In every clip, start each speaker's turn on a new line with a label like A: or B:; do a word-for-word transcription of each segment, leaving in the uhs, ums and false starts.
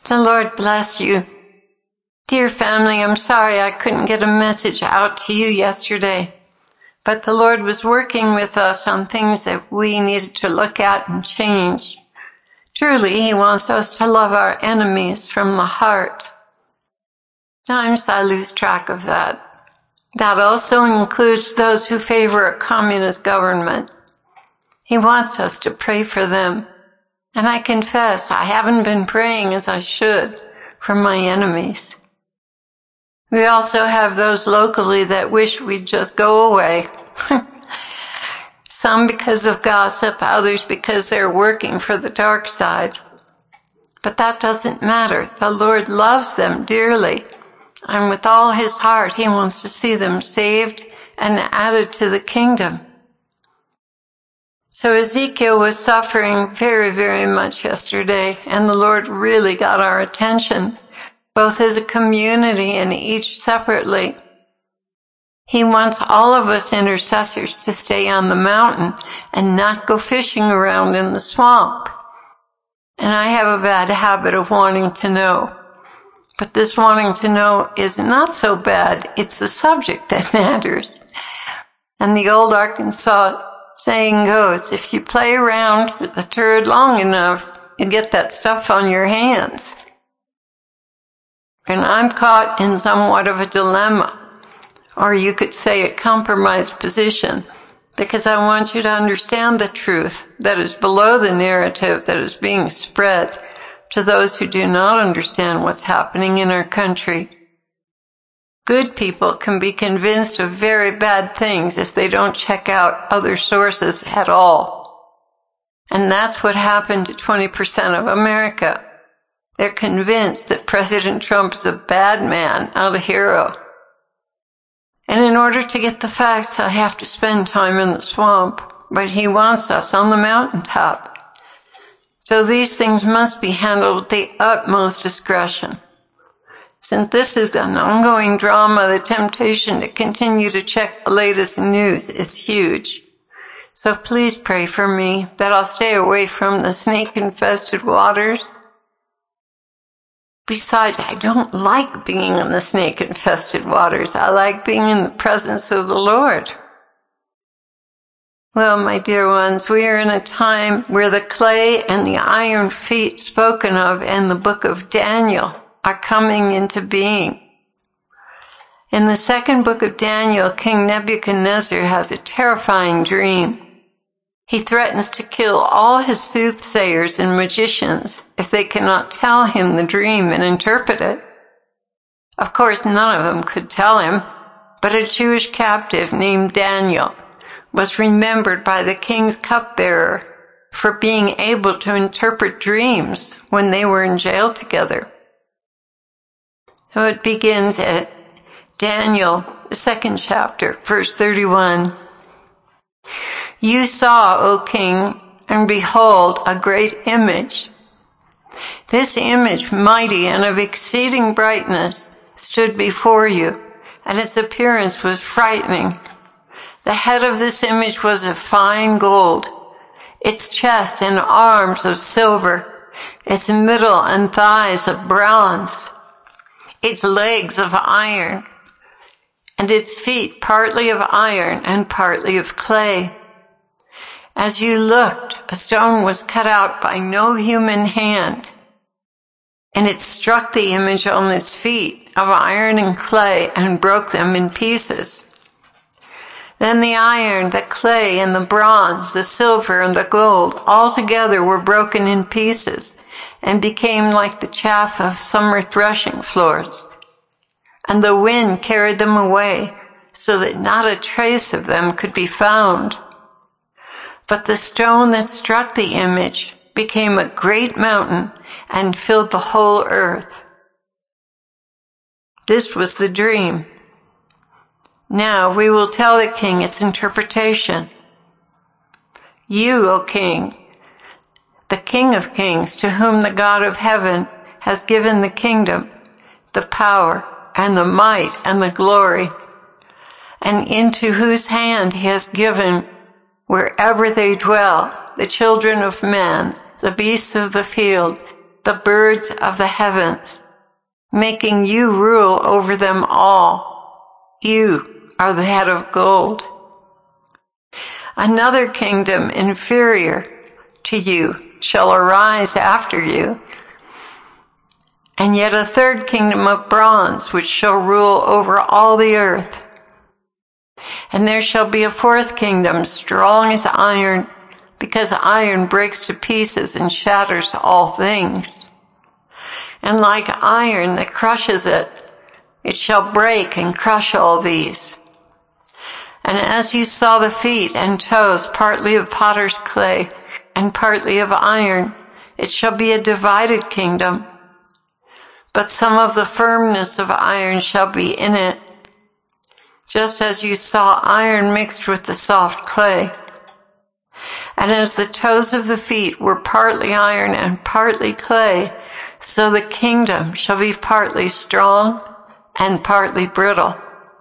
A: The Lord bless you. Dear family, I'm sorry I couldn't get a message out to you yesterday, but the Lord was working with us on things that we needed to look at and change. Truly, He wants us to love our enemies from the heart. Times I lose track of that. That also includes those who favor a communist government. He wants us to pray for them. And I confess I haven't been praying as I should for my enemies. We also have those locally that wish we'd just go away. Some because of gossip, others because they're working for the dark side. But that doesn't matter. The Lord loves them dearly. And with all His heart, He wants to see them saved and added to the kingdom. So Ezekiel was suffering very, very much yesterday, and the Lord really got our attention, both as a community and each separately. He wants all of us intercessors to stay on the mountain and not go fishing around in the swamp. And I have a bad habit of wanting to know. But this wanting to know is not so bad. It's the subject that matters. And the old Arkansas saying goes, if you play around with the turd long enough, you get that stuff on your hands. And I'm caught in somewhat of a dilemma, or you could say a compromised position, because I want you to understand the truth that is below the narrative that is being spread to those who do not understand what's happening in our country. Good people can be convinced of very bad things if they don't check out other sources at all. And that's what happened to twenty percent of America. They're convinced that President Trump is a bad man, not a hero. And in order to get the facts, I have to spend time in the swamp, but He wants us on the mountaintop. So these things must be handled with the utmost discretion. Since this is an ongoing drama, the temptation to continue to check the latest news is huge. So please pray for me that I'll stay away from the snake-infested waters. Besides, I don't like being in the snake-infested waters. I like being in the presence of the Lord. Well, my dear ones, we are in a time where the clay and the iron feet spoken of in the book of Daniel are coming into being. In the second book of Daniel, King Nebuchadnezzar has a terrifying dream. He threatens to kill all his soothsayers and magicians if they cannot tell him the dream and interpret it. Of course, none of them could tell him, but a Jewish captive named Daniel was remembered by the king's cupbearer for being able to interpret dreams when they were in jail together. So it begins at Daniel, the second chapter, verse thirty-one. You saw, O king, and behold, a great image. This image, mighty and of exceeding brightness, stood before you, and its appearance was frightening. The head of this image was of fine gold, its chest and arms of silver, its middle and thighs of bronze, its legs of iron, and its feet partly of iron and partly of clay. As you looked, a stone was cut out by no human hand, and it struck the image on its feet of iron and clay and broke them in pieces. Then the iron, the clay, and the bronze, the silver, and the gold all together were broken in pieces and became like the chaff of summer threshing floors. And the wind carried them away so that not a trace of them could be found. But the stone that struck the image became a great mountain and filled the whole earth. This was the dream. Now we will tell the king its interpretation. You, O king, the King of kings, to whom the God of heaven has given the kingdom, the power, and the might, and the glory, and into whose hand He has given, wherever they dwell, the children of men, the beasts of the field, the birds of the heavens, making you rule over them all. You are the head of gold. Another kingdom inferior to you shall arise after you, and yet a third kingdom of bronze, which shall rule over all the earth. And there shall be a fourth kingdom, strong as iron, because iron breaks to pieces and shatters all things. And like iron that crushes it, it shall break and crush all these. And as you saw the feet and toes, partly of potter's clay and partly of iron, it shall be a divided kingdom. But some of the firmness of iron shall be in it, just as you saw iron mixed with the soft clay. And as the toes of the feet were partly iron and partly clay, so the kingdom shall be partly strong and partly brittle.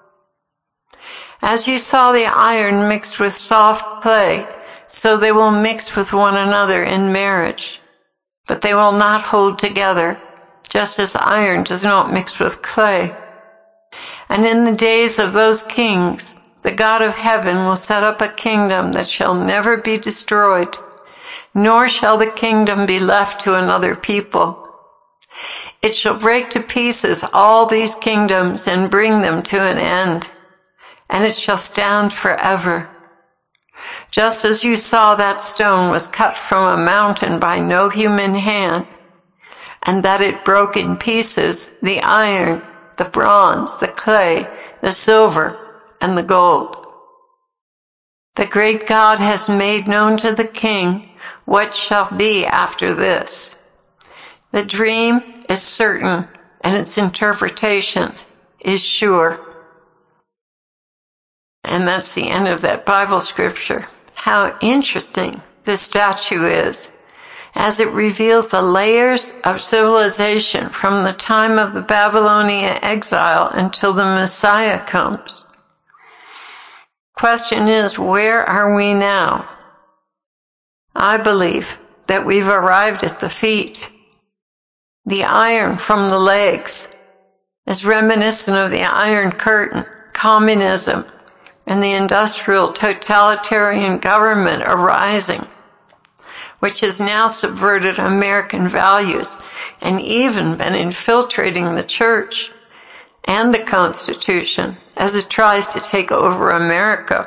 A: As you saw the iron mixed with soft clay, so they will mix with one another in marriage, but they will not hold together, just as iron does not mix with clay. And in the days of those kings, the God of heaven will set up a kingdom that shall never be destroyed, nor shall the kingdom be left to another people. It shall break to pieces all these kingdoms and bring them to an end, and it shall stand forever. Just as you saw that stone was cut from a mountain by no human hand, and that it broke in pieces the iron, the bronze, the clay, the silver, and the gold. The great God has made known to the king what shall be after this. The dream is certain, and its interpretation is sure. And that's the end of that Bible scripture. How interesting this statue is, as it reveals the layers of civilization from the time of the Babylonian exile until the Messiah comes. Question is, where are we now? I believe that we've arrived at the feet. The iron from the legs is reminiscent of the Iron Curtain, communism, and the industrial totalitarian government arising, which has now subverted American values and even been infiltrating the church and the Constitution as it tries to take over America.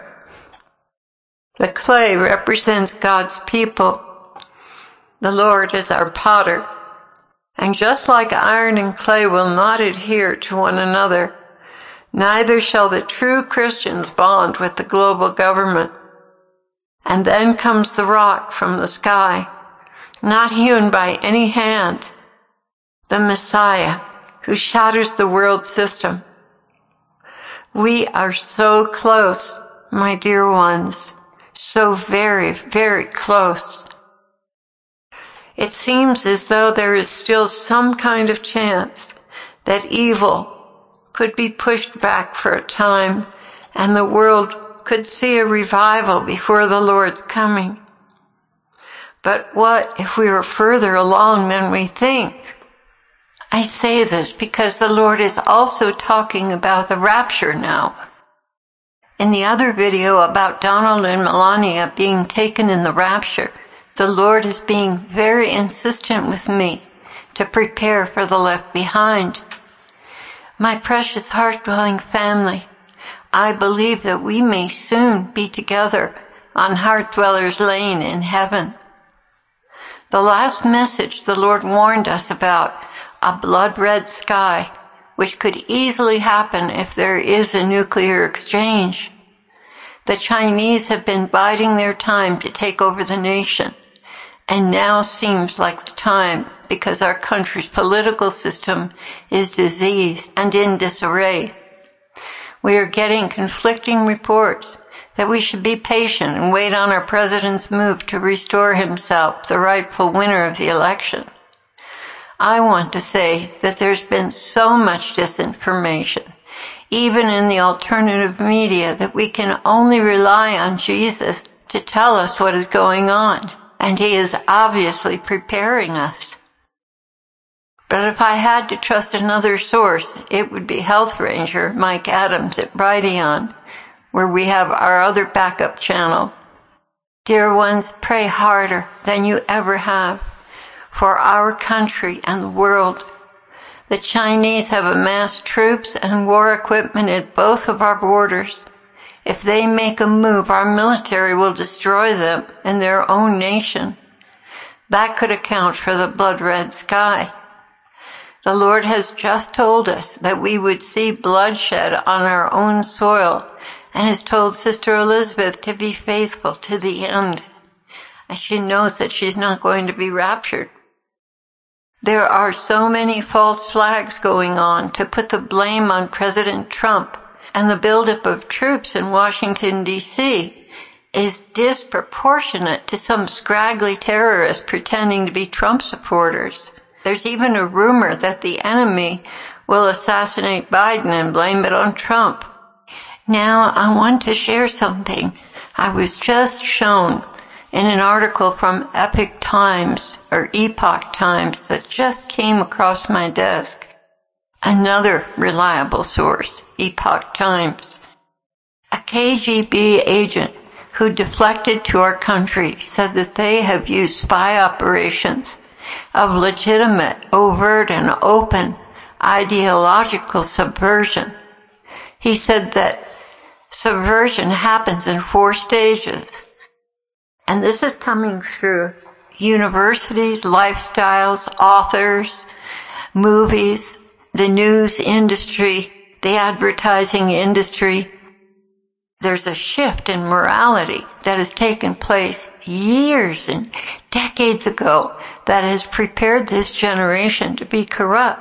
A: The clay represents God's people. The Lord is our potter. And just like iron and clay will not adhere to one another, neither shall the true Christians bond with the global government. And then comes the rock from the sky, not hewn by any hand, the Messiah, who shatters the world system. We are so close, my dear ones, so very, very close. It seems as though there is still some kind of chance that evil could be pushed back for a time and the world could see a revival before the Lord's coming. But what if we are further along than we think? I say this because the Lord is also talking about the rapture now. In the other video about Donald and Melania being taken in the rapture, the Lord is being very insistent with me to prepare for the left behind. My precious heart-dwelling family, I believe that we may soon be together on Heart Dwellers Lane in heaven. The last message the Lord warned us about, a blood-red sky, which could easily happen if there is a nuclear exchange. The Chinese have been biding their time to take over the nation, and now seems like the time because our country's political system is diseased and in disarray. We are getting conflicting reports that we should be patient and wait on our president's move to restore himself the rightful winner of the election. I want to say that there's been so much disinformation, even in the alternative media, that we can only rely on Jesus to tell us what is going on, and he is obviously preparing us. But if I had to trust another source, it would be Health Ranger Mike Adams at Brighteon, where we have our other backup channel. Dear ones, pray harder than you ever have for our country and the world. The Chinese have amassed troops and war equipment at both of our borders. If they make a move, our military will destroy them and their own nation. That could account for the blood-red sky. The Lord has just told us that we would see bloodshed on our own soil and has told Sister Elizabeth to be faithful to the end. And she knows that she's not going to be raptured. There are so many false flags going on to put the blame on President Trump, and the buildup of troops in Washington, D C is disproportionate to some scraggly terrorists pretending to be Trump supporters. There's even a rumor that the enemy will assassinate Biden and blame it on Trump. Now, I want to share something I was just shown in an article from Epoch Times, or Epoch Times, that just came across my desk. Another reliable source, Epoch Times. A K G B agent who deflected to our country said that they have used spy operations of legitimate, overt, and open ideological subversion. He said that subversion happens in four stages. And this is coming through universities, lifestyles, authors, movies, the news industry, the advertising industry. There's a shift in morality that has taken place years and decades ago that has prepared this generation to be corrupt.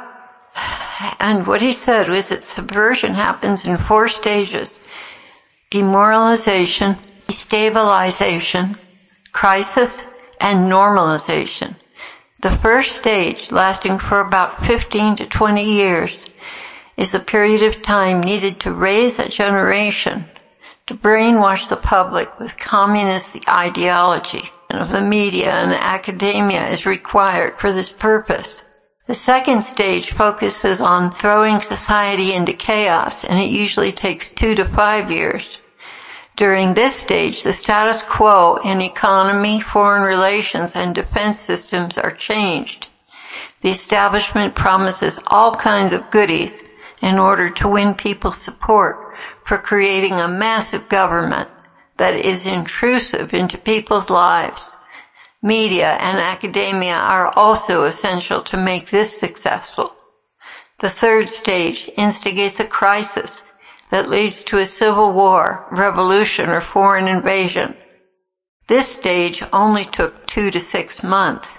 A: And what he said was that subversion happens in four stages: demoralization, destabilization, crisis, and normalization. The first stage, lasting for about fifteen to twenty years, is the period of time needed to raise a generation to brainwash the public with communist ideology, and of the media and academia is required for this purpose. The second stage focuses on throwing society into chaos, and it usually takes two to five years. During this stage, the status quo in economy, foreign relations, and defense systems are changed. The establishment promises all kinds of goodies in order to win people's support for creating a massive government that is intrusive into people's lives. Media and academia are also essential to make this successful. The third stage instigates a crisis that leads to a civil war, revolution, or foreign invasion. This stage only took two to six months.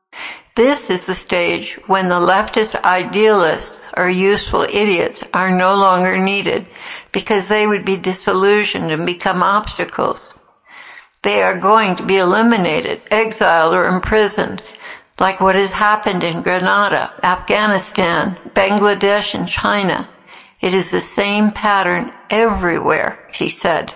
A: This is the stage when the leftist idealists or useful idiots are no longer needed because they would be disillusioned and become obstacles. They are going to be eliminated, exiled, or imprisoned, like what has happened in Grenada, Afghanistan, Bangladesh, and China. It is the same pattern everywhere, he said.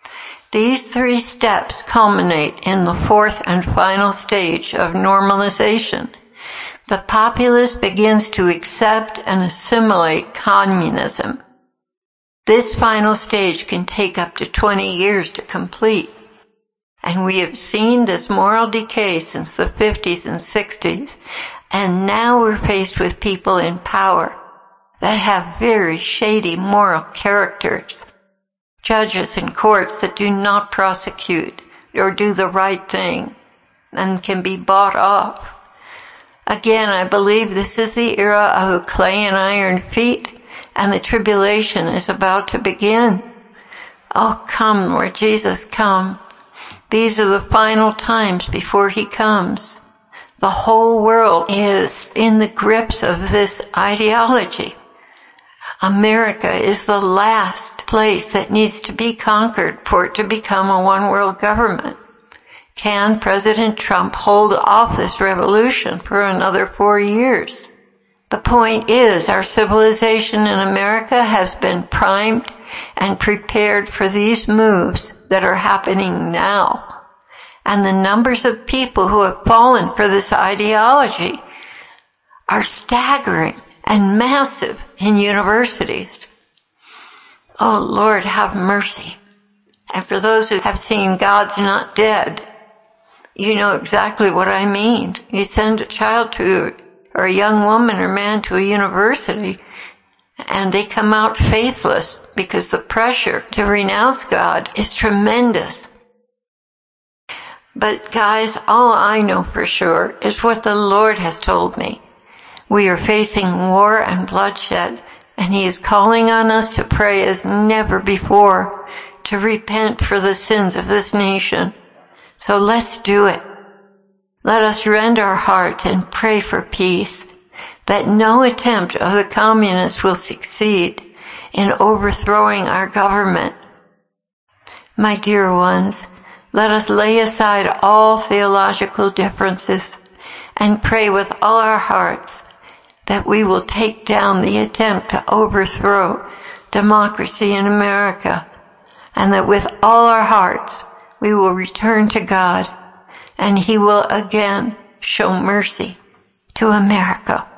A: These three steps culminate in the fourth and final stage of normalization. The populace begins to accept and assimilate communism. This final stage can take up to twenty years to complete. And we have seen this moral decay since the fifties and sixties, and now we're faced with people in power that have very shady moral characters. Judges and courts that do not prosecute or do the right thing and can be bought off. Again, I believe this is the era of clay and iron feet, and the tribulation is about to begin. Oh, come, Lord Jesus, come. These are the final times before he comes. The whole world is in the grips of this ideology. America is the last place that needs to be conquered for it to become a one-world government. Can President Trump hold off this revolution for another four years? The point is, our civilization in America has been primed and prepared for these moves that are happening now. And the numbers of people who have fallen for this ideology are staggering and massive in universities. Oh, Lord, have mercy. And for those who have seen God's Not Dead, you know exactly what I mean. You send a child to, or a young woman or man to a university, and they come out faithless because the pressure to renounce God is tremendous. But guys, all I know for sure is what the Lord has told me. We are facing war and bloodshed, and He is calling on us to pray as never before, to repent for the sins of this nation. So let's do it. Let us rend our hearts and pray for peace, that no attempt of the communists will succeed in overthrowing our government. My dear ones, let us lay aside all theological differences and pray with all our hearts that we will take down the attempt to overthrow democracy in America, and that with all our hearts we will return to God, and He will again show mercy to America.